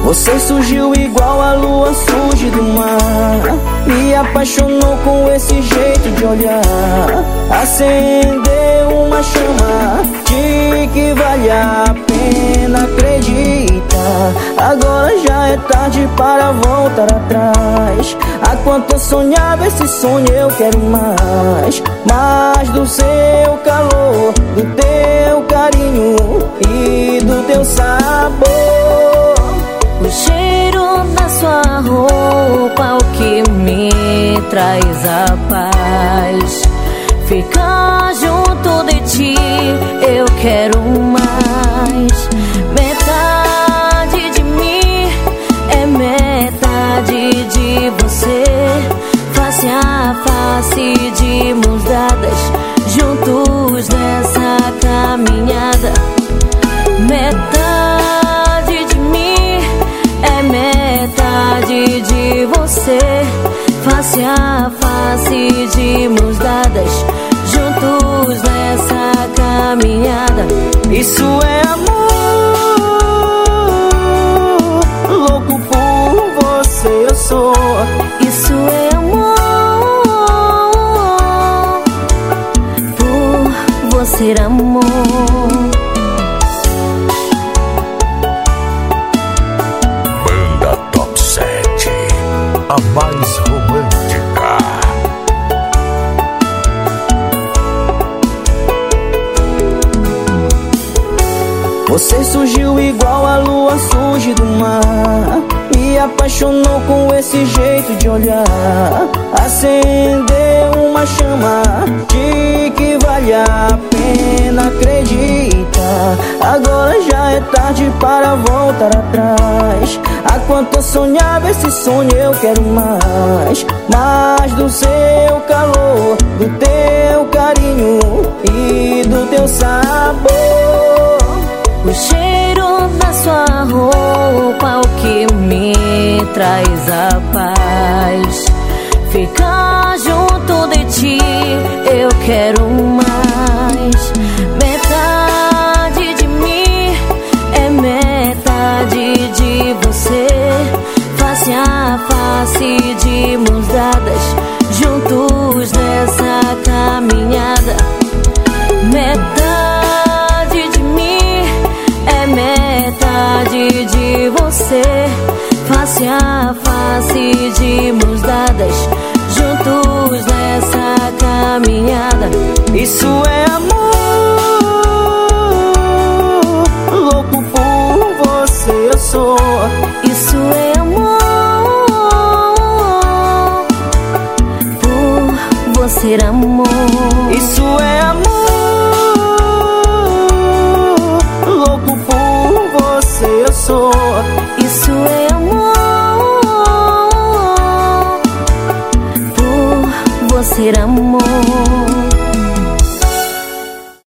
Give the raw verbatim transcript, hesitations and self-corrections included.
Você surgiu igual a lua surge do mar, me apaixonou com esse jeito de olhar. Acendeu uma chama de que vale a pena acreditar. Agora já é tarde para voltar atrás. Há quanto eu sonhava esse sonho, eu quero mais. Mais do seu calor, do teu carinho e do teu sabor. O cheiro da sua roupa, o que me traz a paz. Ficar junto de ti, eu quero mais. Metade de mim é metade de você. Face a face, de mãos dadas, juntos nessa caminhada. Metade de mim é metade de você. Face a face, de mãos dadas, juntos nessa caminhada. Isso é amor, louco por você eu sou. Isso é amor, por você amor. A mais romântica. Você surgiu igual a lua surge do mar, me apaixonou com esse jeito de olhar. Acendeu uma chama de que vale a pena acreditar. Agora já é tarde para voltar atrás. Há quanto eu sonhava esse sonho, eu quero mais. Mais do seu calor, do teu carinho e do teu sabor. O cheiro da sua roupa, o que me traz a paz. Ficar junto de ti, eu quero mais. Metade de mim é metade de você. Face a face, de mãos dadas, juntos nessa caminhada. Metade de mim é metade de você. Face a face, de mãos dadas, juntos nessa caminhada. Isso é amor, louco por você eu sou. Isso é amor, por você amor. Isso é amor, louco por você eu sou.